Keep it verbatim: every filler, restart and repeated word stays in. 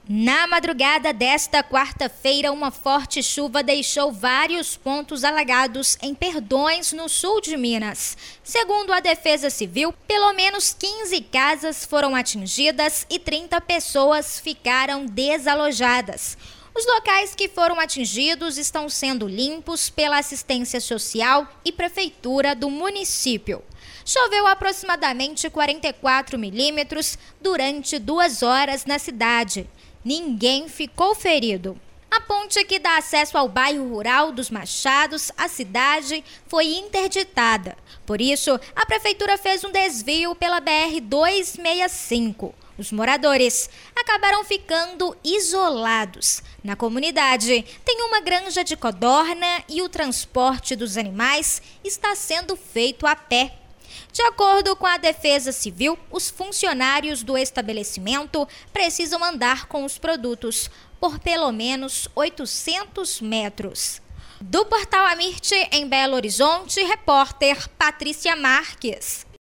Na madrugada desta quarta-feira, uma forte chuva deixou vários pontos alagados em Perdões, no sul de Minas. Segundo a Defesa Civil, pelo menos quinze casas foram atingidas e trinta pessoas ficaram desalojadas. Os locais que foram atingidos estão sendo limpos pela assistência social e prefeitura do município. Choveu aproximadamente quarenta e quatro milímetros durante duas horas na cidade. Ninguém ficou ferido. A ponte que dá acesso ao bairro rural dos Machados, a cidade, foi interditada. Por isso, a prefeitura fez um desvio pela B R duzentos e sessenta e cinco. Os moradores acabaram ficando isolados. Na comunidade, tem uma granja de codorna e o transporte dos animais está sendo feito a pé. De acordo com a Defesa Civil, os funcionários do estabelecimento precisam andar com os produtos por pelo menos oitocentos metros. Do Portal Amirte, em Belo Horizonte, repórter Patrícia Marques.